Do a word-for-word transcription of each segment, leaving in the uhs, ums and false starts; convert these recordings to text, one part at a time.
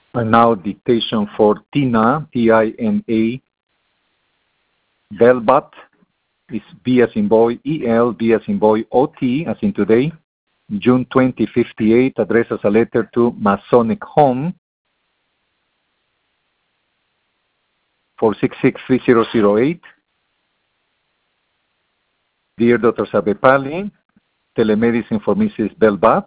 And now dictation for Tina, T I N A, Belbat, is B as in boy, E L, B as in boy, O T, as in today, June twentieth, fifty-eight, addressed as a letter to Masonic Home, four six six, three zero zero eight. Dear Doctor Sabepali, telemedicine for Missus Belbat.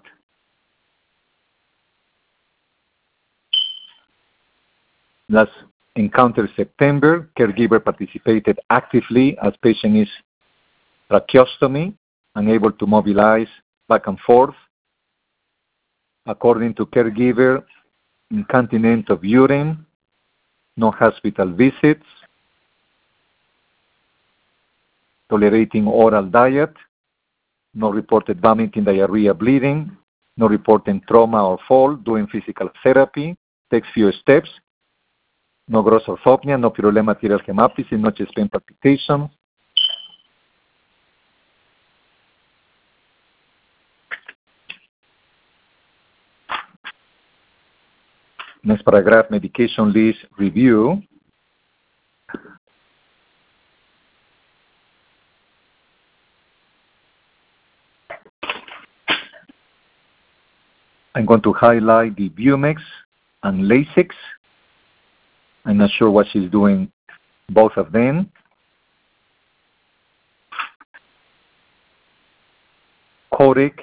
Last encounter September, caregiver participated actively as patient is tracheostomy, unable to mobilize back and forth. According to caregiver, incontinent of urine, no hospital visits, tolerating oral diet, no reported vomiting, diarrhea, bleeding, no reported trauma or fall, doing physical therapy, takes few steps, no gross orthopnea, no pyrolema arterial hemoptysis, no chest pain palpitation. Next paragraph, medication list review. I'm going to highlight the Bumex and Lasix. I'm not sure what she's doing, both of them. Coric,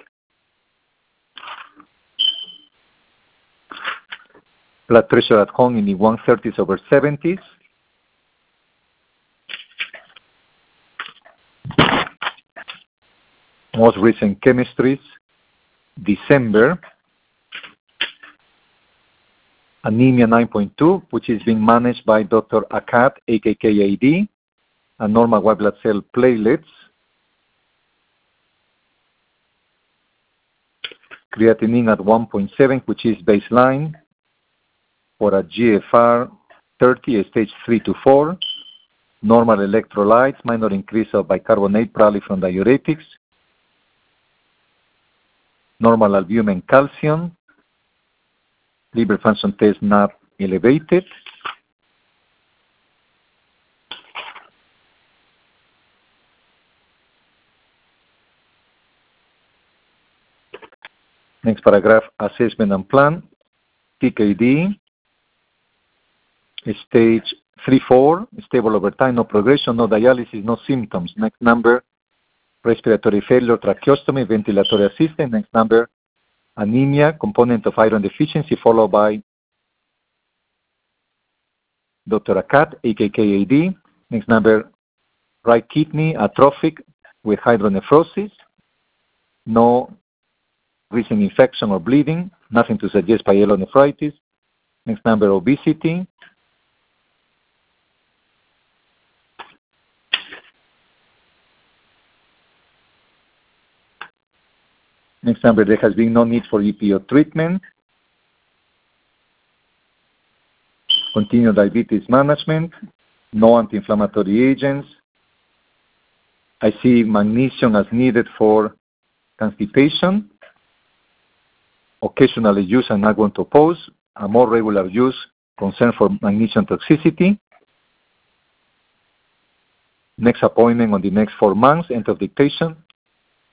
blood pressure at home in the one thirties over seventies. Most recent chemistries, December. Anemia nine point two, which is being managed by Doctor Akat, A K K A D, and normal white blood cell platelets. Creatinine at one point seven, which is baseline for a G F R thirty, stage three to four. Normal electrolytes, minor increase of bicarbonate, probably from diuretics. Normal albumin, calcium. Liver function test not elevated. Next paragraph, assessment and plan. T K D, stage three four, stable over time, no progression, no dialysis, no symptoms. Next number, respiratory failure, tracheostomy, ventilatory assistance. Next number, anemia, component of iron deficiency, followed by Doctor Akat, A K K A D. Next number, right kidney, atrophic with hydronephrosis. No recent infection or bleeding. Nothing to suggest pyelonephritis. Next number, obesity. Next number, there has been no need for E P O treatment. Continued diabetes management. No anti-inflammatory agents. I see magnesium as needed for constipation. Occasionally use, I'm not going to oppose. A more regular use, concern for magnesium toxicity. Next appointment on the next four months, end of dictation.